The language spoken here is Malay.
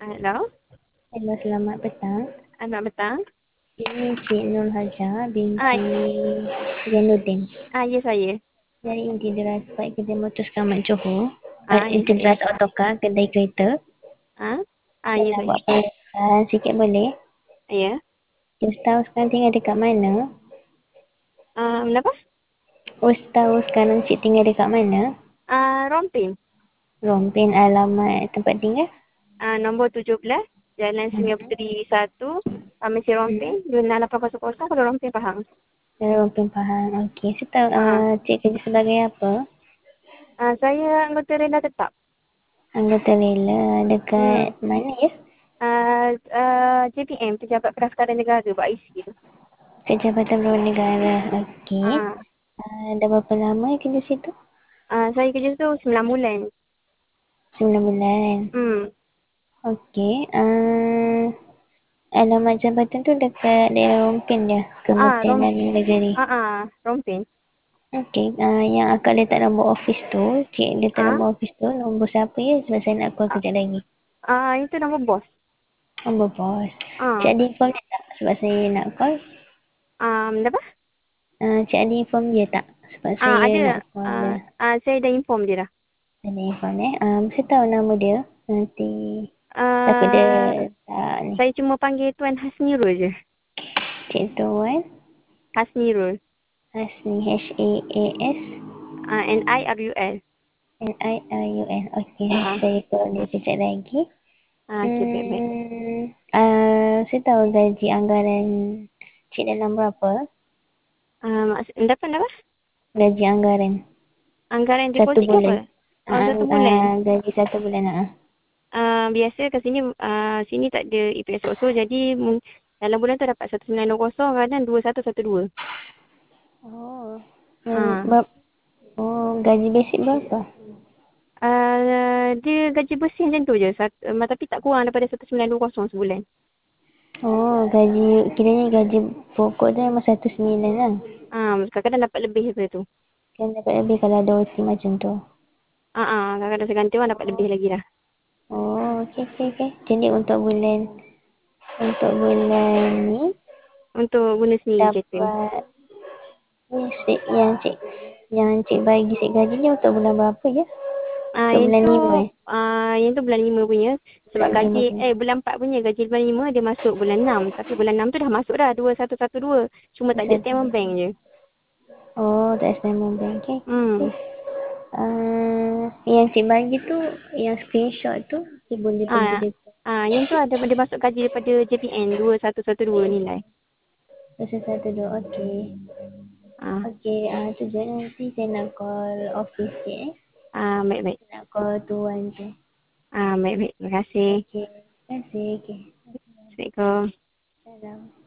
Hello, Hello, selamat petang. selamat petang. Ini Cik Nur Haja Ah, binti Zainuddin ya saya. dari Inti Deras Baik Kerja Motor Selamat Johor. Ya Inti saya. Deras Autocar, kedai kereta. Ah, Saya ya nak saya. buat pemeriksaan sikit boleh? Ya. Ustaz sekarang tinggal dekat mana? Kenapa? Ustaz sekarang cik tinggal dekat mana? Rompin. Rompin, alamat tempat tinggal? Nombor 17, Jalan Sungai Mhm. Puteri 1, Pharmacy Rompin, Mhm. 2800, kalau Rompin Pahang. Rompin Pahang. Okey, saya tahu Ah, cik kerja sebagai apa? saya anggota rela tetap. Anggota rela dekat Hmm. mana ya? JPM, Pejabat Pendaftaran Negara, Buat IC tu. Jabatan Pemerintah Negara. Okey. Ah, Dah berapa lama kerja situ? saya kerja tu 9 bulan. 9 bulan. Hmm. Okey. Alamat jabatan tu dekat daerah Rompin je. Ah, Kementerian rom, Dalam Negeri. Rompin. Okey. Yang akak letak nombor office tu, cik letak Ah, nombor office tu, nombor siapa ya? Sebab saya nak call ah, kejap lagi. itu nama bos. Nombor bos. Cik Ah, ada inform dia tak? Sebab saya nak call. Apa? Cik ada inform dia tak? Sebab saya Ada. nak call dia. Saya dah inform dia dah. Ada inform saya tahu nama dia. Nanti takut dia Ah, tak ni. saya cuma panggil Tuan Hasnirul je. Cik Tuan Hasnirul. Hasni Hasnirul. Nirul. Okey, Ah, saya call dia kejap lagi. okey, baik-baik. Saya tahu gaji anggaran cik dalam berapa? Dapat apa? Gaji anggaran Anggaran satu deposit ke bulan. apa? Satu bulan. Gaji satu bulan. Biasa kat sini, sini tak ada EPS jadi dalam bulan tu dapat 1920, kadang 2112. Oh, Ah, gaji basic berapa? dia gaji bersih macam tu je. Tapi tak kurang daripada 1920 sebulan. Oh, gaji kiranya gaji pokok tu memang 19 lah. Kadang-kadang dapat lebih daripada tu. Kan dapat lebih kalau ada OT macam tu. Kadang-kadang seganti orang dapat lebih lagi dah. Oh, okey. Jadi untuk bulan ni Untuk guna sendiri kereta. dapat ni yang cik bagi cik gaji ni untuk bulan berapa ya? Untuk Yang bulan tu 5 yang tu bulan 5 punya. Sebab Bulan 5 gaji punya. bulan 4 punya, gaji bulan 5 dia masuk bulan 6. Tapi bulan 6 tu dah masuk dah 2112. Cuma tak ada Satu. statement bank je. Oh, tak statement bank. Okey. Hmm. Yang cik bagi tu, yang screenshot tu, cik boleh pergi Ah, dekat yang tu ada dia masuk gaji daripada JPN 2112 nilai. 112. Okey. Ah, Okey, tu je nanti saya nak call office cik baik-baik. Nak call tuan tu. Baik-baik. Terima kasih. Okey. Terima kasih. Okey. Assalamualaikum. Salam.